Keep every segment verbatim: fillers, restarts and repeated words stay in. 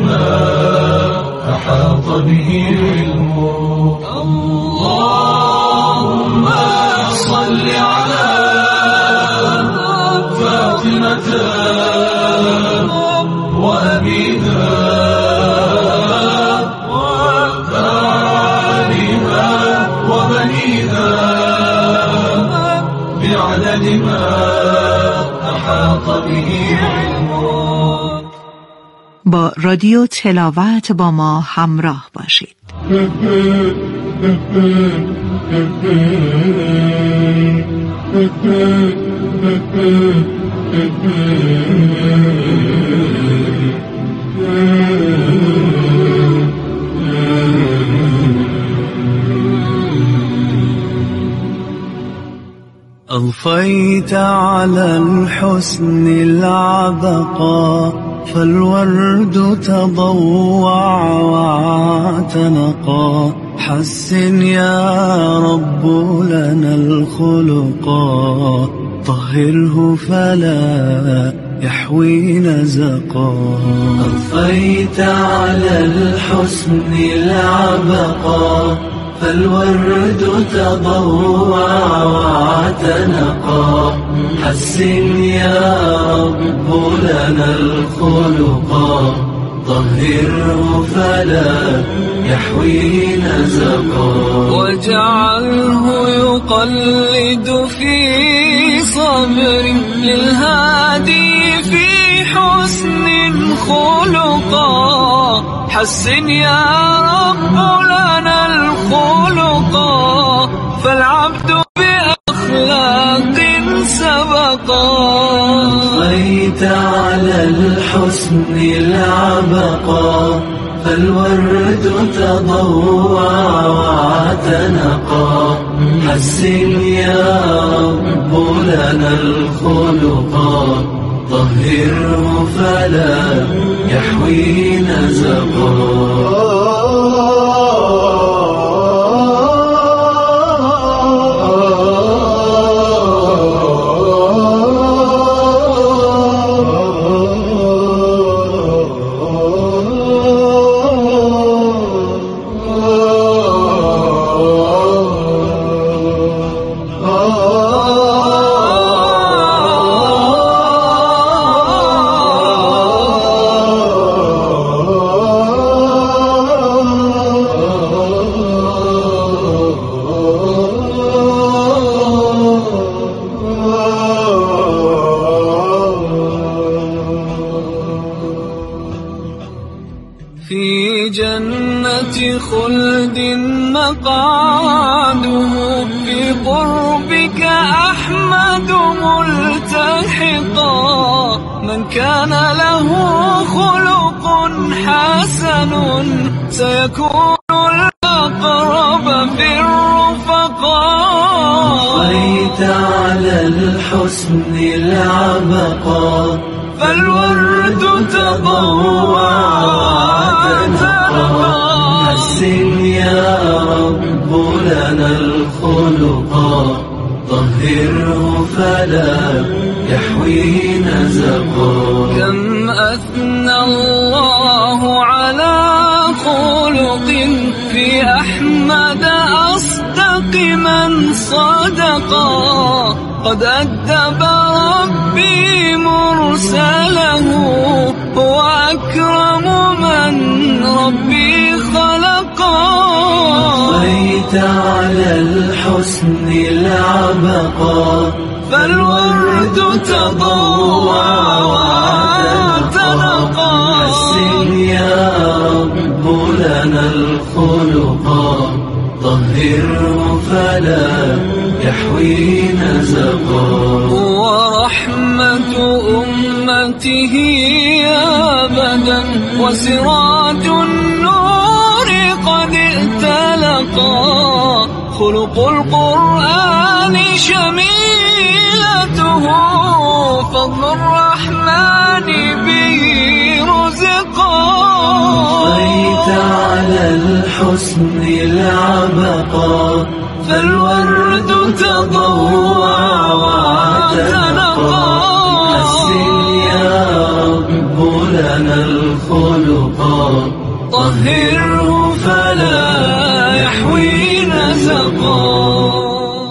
ما أحاط به علمه. اللهم صل على فاطمة وأبيها وآلها وبنيها بعدد ما أحاط به علمه. با رادیو تلاوت با ما همراه باشید. أضفيت على الحسن العبقى فالورد تضوع واعتنقا. حسن يا رب لنا الخلقا طهره فلا يحوي نزقا. أضفيت على الحسن العبقا فالورد تضوع واعتنقا. حسن يا رب لنا الخلقا طهره فلا يحوي نزقا. واجعله يقلد في صبر للهادي في حسن خلقا. حسن يا رب لنا الخلقا فالعبد بأخلاق سبقا. أضفيت على الحسن العبقا فالورد تضوع واعتنقا. حسن يا رب لنا الخلقا طهره فلا يحوي نزقا. في جنة خلد مقعده في قربك أحمد ملتحقا. من كان له خلق حسن سيكون الأقرب في الرفقاء. أضفيت على الحسن العبقا فالورد تضوع واعتنقا. حسن يا رب لنا الخلقا طهره فلا يحوي نزقا. كم أثنى الله على خلق في أحمد أصدق من صدقا. قد أدب ربي مرسله هو أكرم من ربي خلقا. أضفيت على الحسن العبقا فالورد تضوع واعتنقا. حسن يا رب لنا الخلقا طهره فلا يحوي نزقا. ورحمة أمته أبدا وسراج النور قد ائتلقا. خلق القرآن شميلته فضل الرحمن به رزقا. أضفيت على الحسن العبقا فالورد تضوع واعتنقا. حسن يا رب لنا الخلق رزقا طهره فلا يحوي نزقا.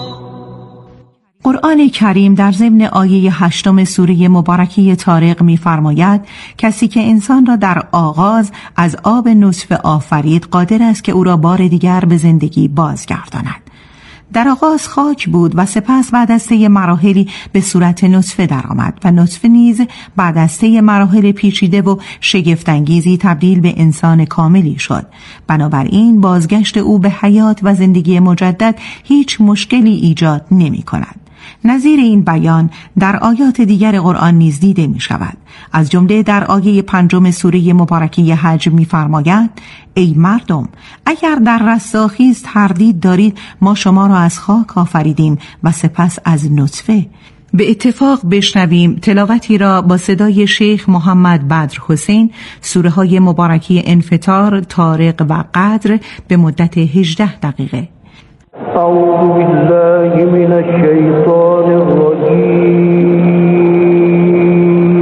قرآن کریم در ضمن آیه هشتم سوره مبارکه طارق می‌فرماید کسی که انسان را در آغاز از آب نطفه آفرید قادر است که او را بار دیگر به زندگی بازگرداند. در آغاز خاک بود و سپس بعد از طی مراحلی به صورت نطفه درآمد و نطفه نیز بعد از طی مراحل پیچیده و شگفت‌انگیزی تبدیل به انسان کاملی شد. بنابراین بازگشت او به حیات و زندگی مجدد هیچ مشکلی ایجاد نمی‌کند. نظیر این بیان در آیات دیگر قرآن نیز دیده می شود. از جمله در آیه پنجم سوره مبارکه حج می فرماید ای مردم اگر در رستاخیز تردید دارید ما شما را از خاک آفریدیم و سپس از نطفه. به اتفاق بشنویم تلاوتی را با صدای شیخ محمد بدر حسین سوره های مبارکه انفطار، طارق و قدر به مدت هجده دقیقه. أعوذ بالله من الشيطان الرجيم.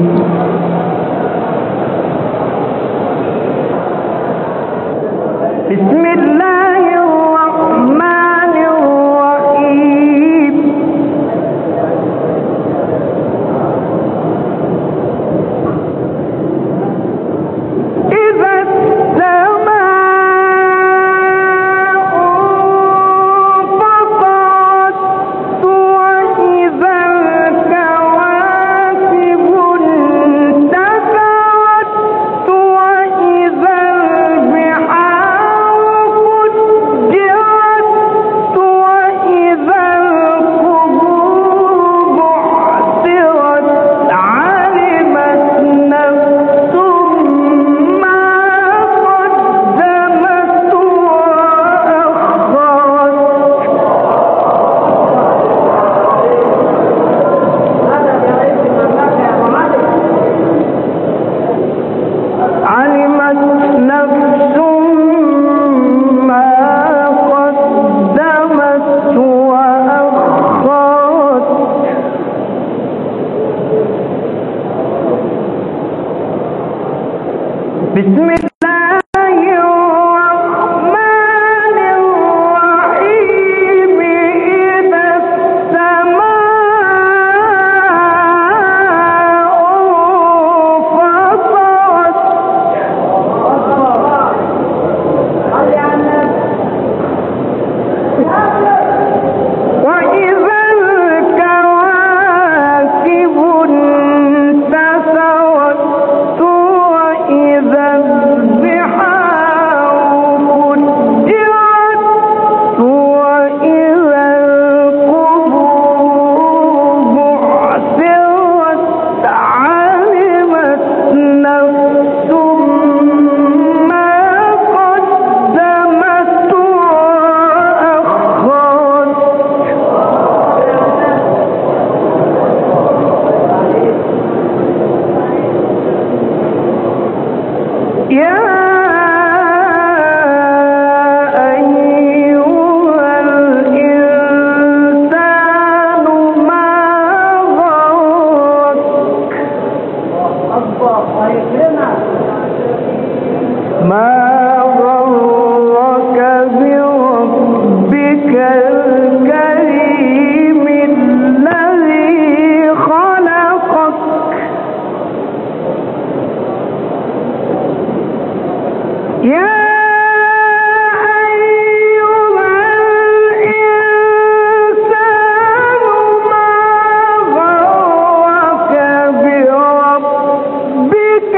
بسم الله الرحمن الرحيم. إذا بسم الله الرحمن الرحيم. إذا السماء انفطرت وإذا الكواكب انتثرت وإذا البحار فجرت وإذا القبور بعثرت علمت نفس ما قدمت وأخرت. يا أيها الإنسان ما غرك ما غرك بربك الكريم الذي خلقك يا أيها الإنسان ما غرك بربك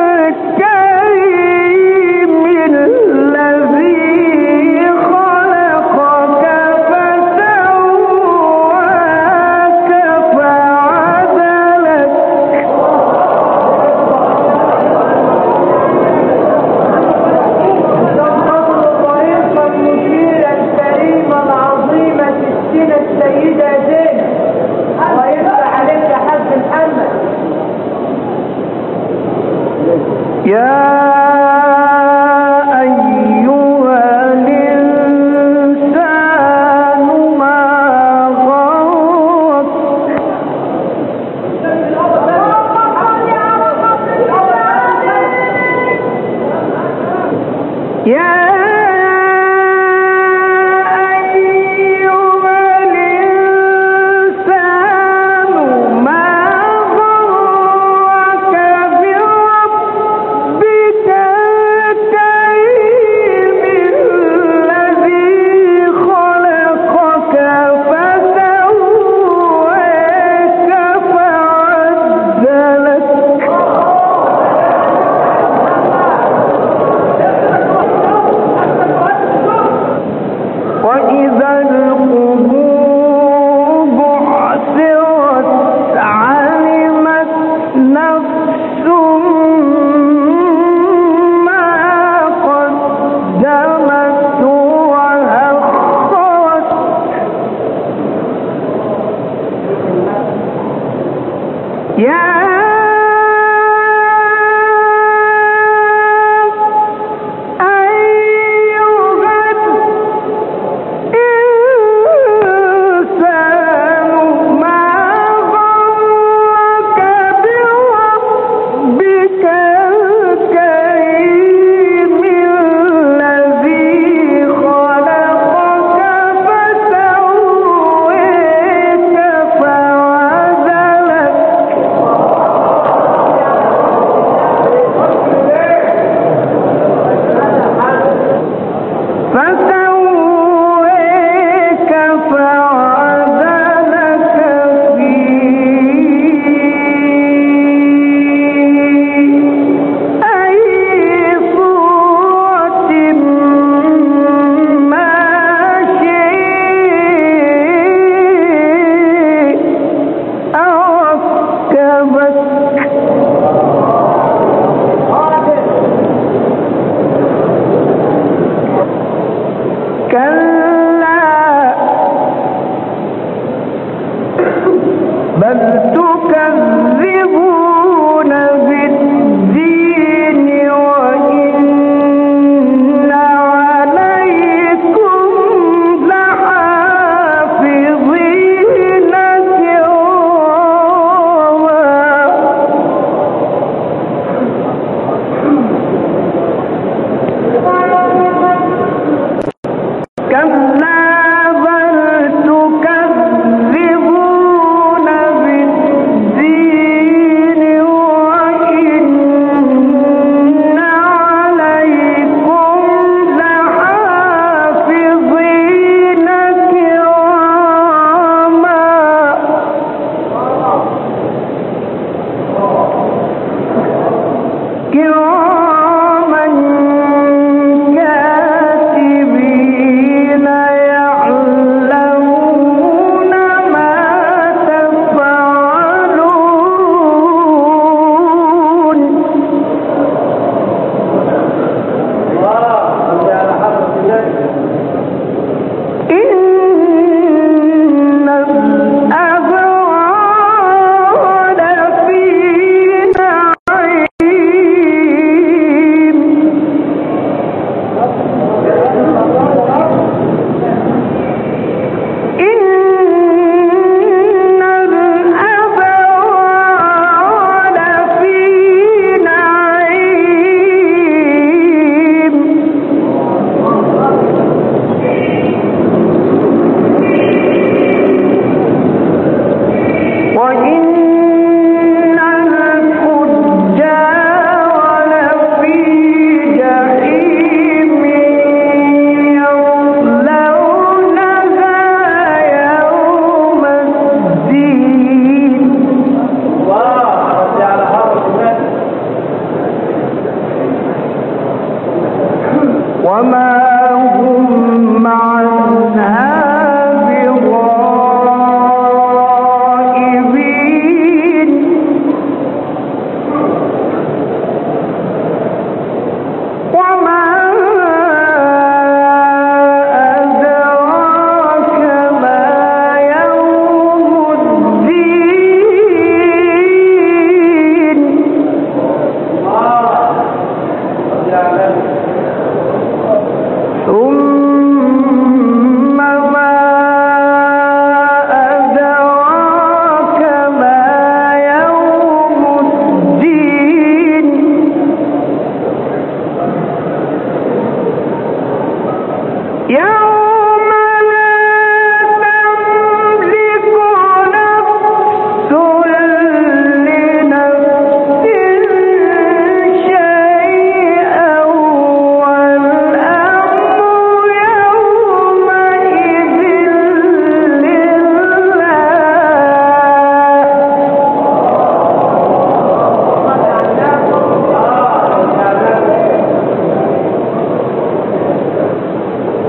الكريم الذي خلقك فسواك فعدلك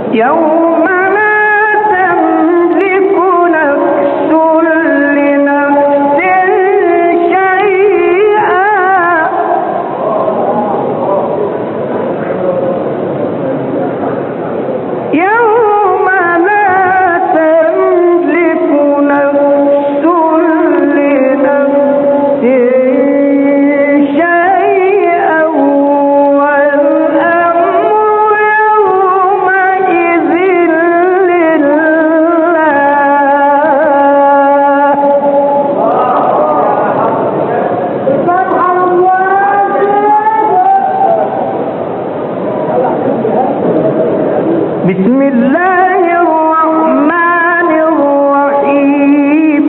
يوم لا تملك نفس لنفس شيئا يوم لا تملك نفس لنفس شيئا والأمر يومئذ لله. بسم الله الرحمن الرحيم.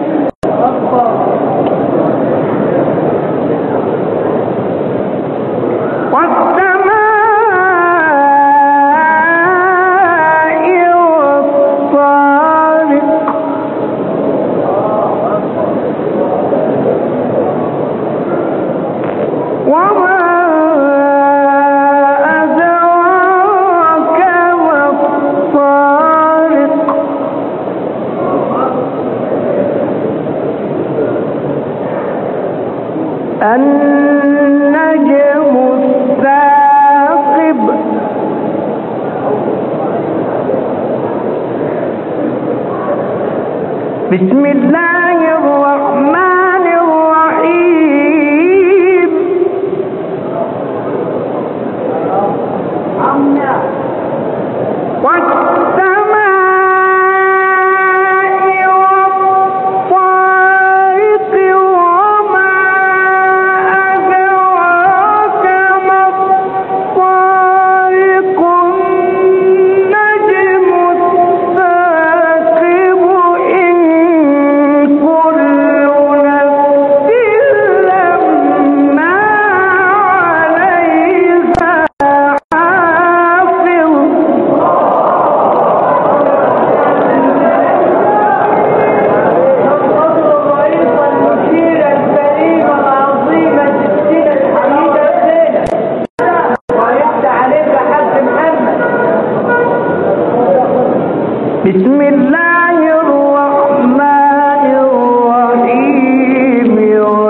والسماء والطارق وما أدراك ما الطارق النجم الثاقب بسم الله الرحمن الرحيم. والسماء والطارق وما أدراك ما الطارق النجم الثاقب إن كل نفس لما عليها حافظ. بسم الله الرحمن الرحيم.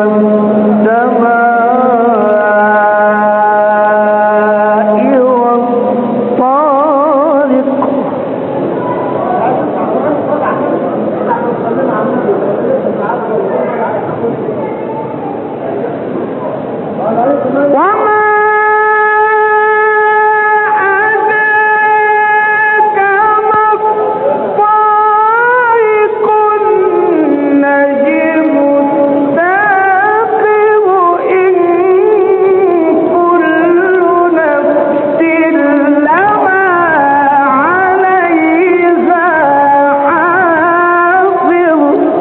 والسماء والطارق وما أدراك ما الطارق النجم الثاقب إن كل نفس لما عليها حافظ.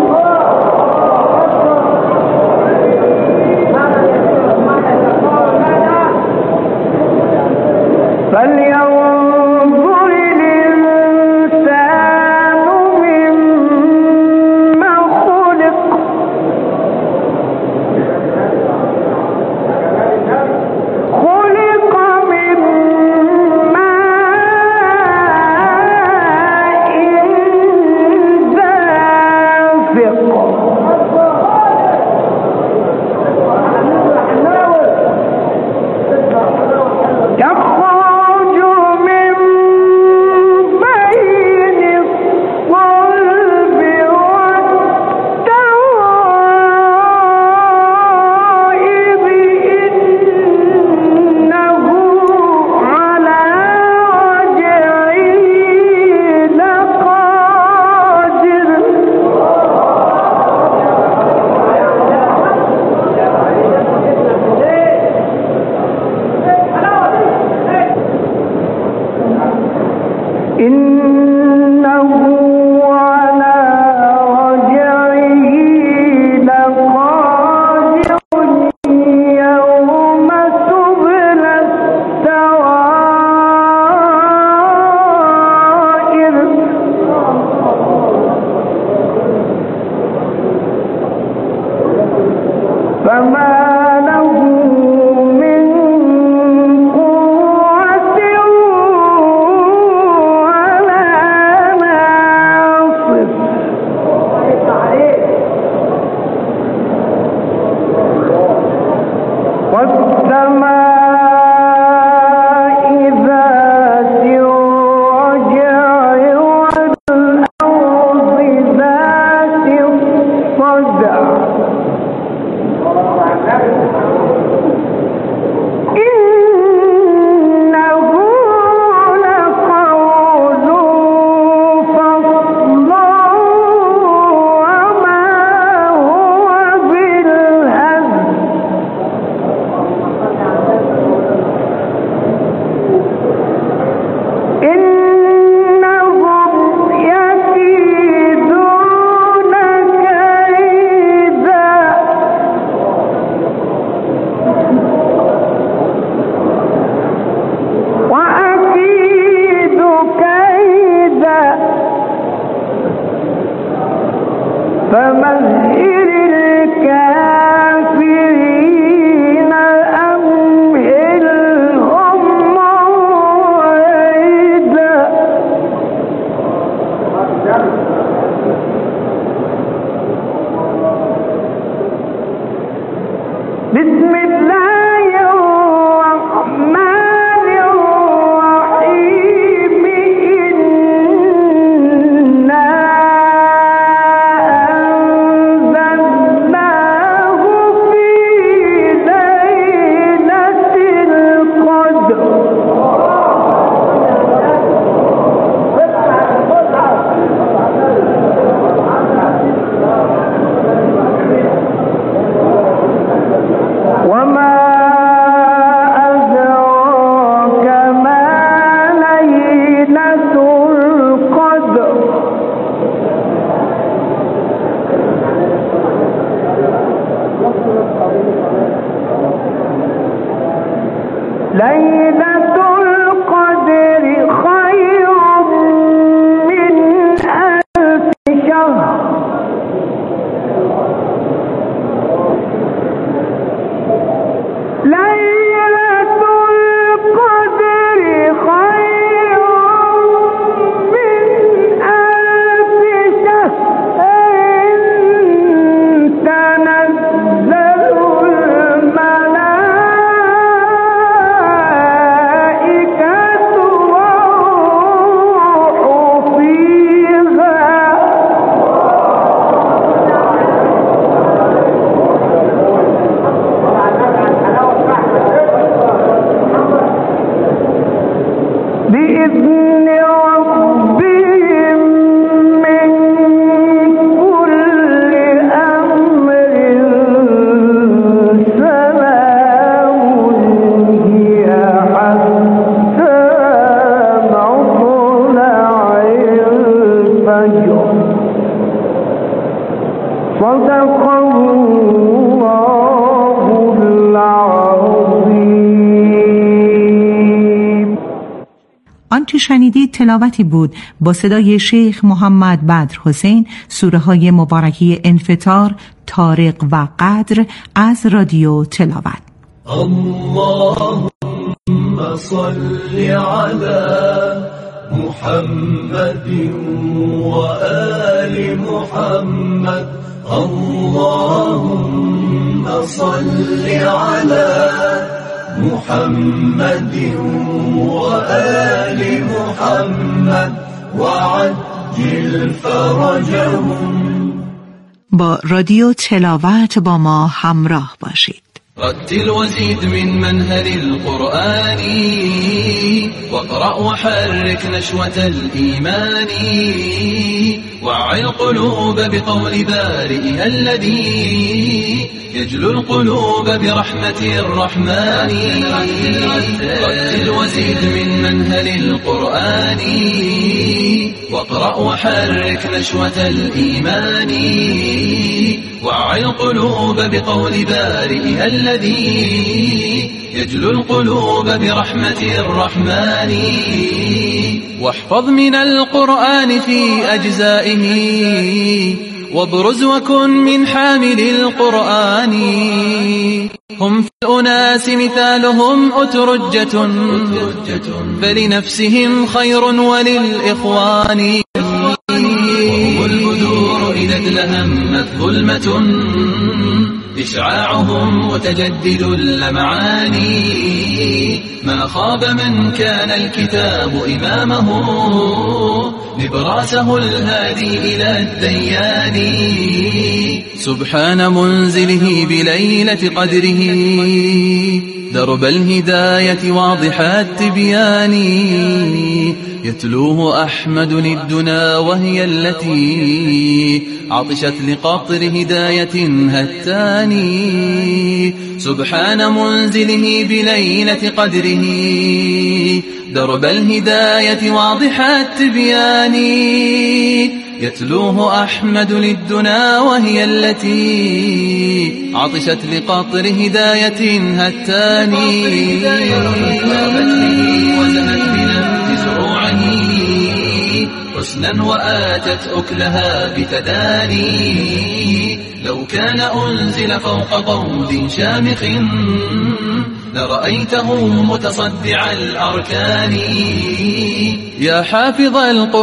فلينظر الإنسان مما خلق خلق من ماء دافق يخرج من بين الصلب والترائب إنه على رجعه لقادر. إنه على رجعه لقادر يوم تبلى السرائر. فما له من قوة آنچه شنیدید تلاوتی بود با صدای شیخ محمد بدر حسین سوره های مبارکی انفطار، طارق و قدر از رادیو تلاوت. اللهم صل علی محمد و آل محمد. اللهم صل علی محمد و آل محمد و عجل فرجهم. با رادیو تلاوت با ما همراه باشید. رتل وزيد من منهل القرآن واقرأ وحرك نشوة الإيمان وعي القلوب بقول بارئها الذي يجلو القلوب برحمة الرحمن. رتل وزيد من منهل القرآن واقرأ وحرك نشوة الإيمان وعي القلوب بقول بارئها الذي يجلو القلوب برحمة الرحمن. واحفظ من القرآن في أجزائه وابرز وكن من حامل القرآن. هم في الأناس مثالهم أترجة فلنفسهم خير وللإخوان. وهم البدور إذا ادلهمت ظلمة إشعاعهم متجدد اللمعان. ما خاب من كان الكتاب إمامه نبراسه الهادي إلى الديان. سبحان منزله بليلة قدره درب الهداية واضح التبيان. يتلوه أحمد الدنا وهي التي عطشت لقطر هداية هتاني. سبحان منزله بليلة قدره درب الهداية واضح التبيان. يتلوه أحمد للدنا وهي التي عطشت لقطر هداية هتاني. وزهت بنبت زروعه حسنا وآتت أكلها بتداني. لو كان أنزل فوق قود شامخ لرأيته متصدع الأركان. يا حافظ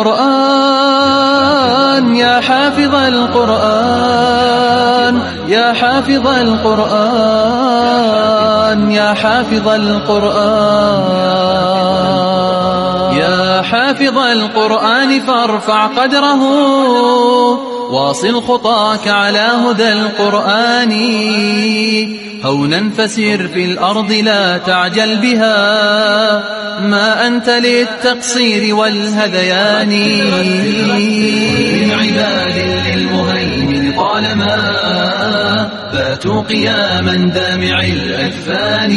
القرآن يا حافظ القرآن يا حافظ القرآن يا حافظ القرآن يا حافظ القرآن فارفع قدره واصل خطاك على هدى القرآن. هونا فسير في الأرض لا تعجل بها ما أنت للتقصير والهذيان. من عباد للمهيمن طالما باتوا قياما دامع الأجفان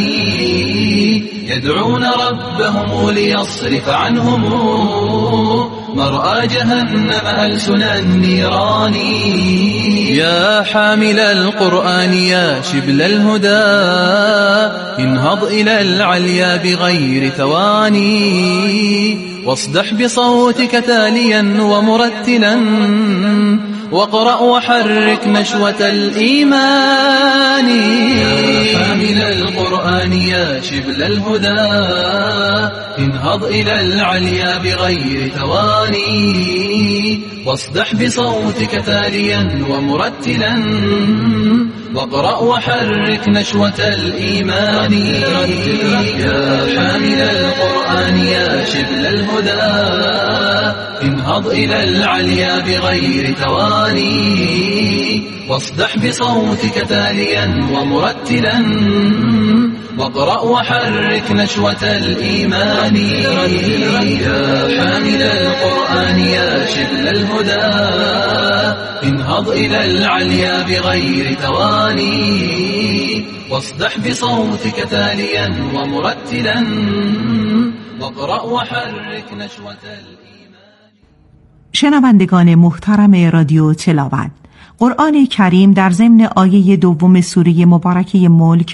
يدعون ربهم ليصرف عنهم مرأى جهنم ألسن النيران. يا حامل القرآن يا شبل الهدى انهض إلى العليا بغير ثواني واصدح بصوتك تاليا ومرتلا واقرأ وحرك نشوة الإيمان. يا حامل القرآن يا شبل الهدى انهض إلى العليا بغير ثواني واصدح بصوتك تاليا ومرتلا واقرأ وحرك نشوة الإيمان. يا حامل القرآن يا شبل الهدى انهض إلى العليا بغير ثواني واصدح بصوتك تاليا ومرتلا واقرأ وحرك نشوة الإيمان. يا حامل القرآن يا شبل الهدى انهض إلى العليا بغير ثواني واصدح بصوتك تاليا ومرتلا واقرأ وحرك نشوة الإيمان. شنوندگان محترم رادیو تلاوت، قرآن کریم در ضمن آیه دوم سوره مبارکه ملک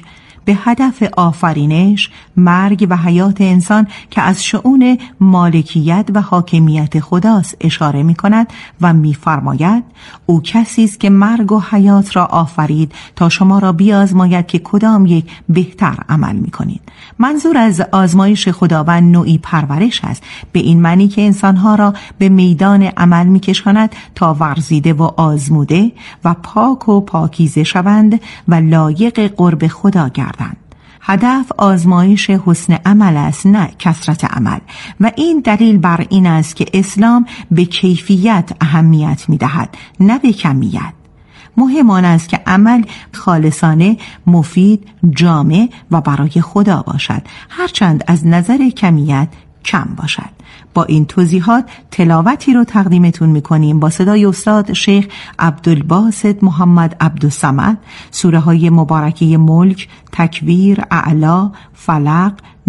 به هدف آفرینش، مرگ و حیات انسان که از شؤون مالکیت و حاکمیت خداست اشاره می کند و می فرماید او کسی است که مرگ و حیات را آفرید تا شما را بیازماید که کدام یک بهتر عمل می کنید. منظور از آزمایش خداوند نوعی پرورش است، به این معنی که انسانها را به میدان عمل می کشاند تا ورزیده و آزموده و پاک و پاکیزه شوند و لایق قرب خدا گردند. هدف آزمایش حسن عمل است، نه کثرت عمل، و این دلیل بر این است که اسلام به کیفیت اهمیت می دهد، نه به کمیت. مهم آن است که عمل خالصانه، مفید، جامع و برای خدا باشد، هرچند از نظر کمیت کم باشد. با این توضیحات تلاوتی رو تقدیمتون میکنیم با صدای استاد شیخ عبدالباسط محمد عبدالصمد، سوره های مبارکه ملک، تکویر، اعلا، فلق،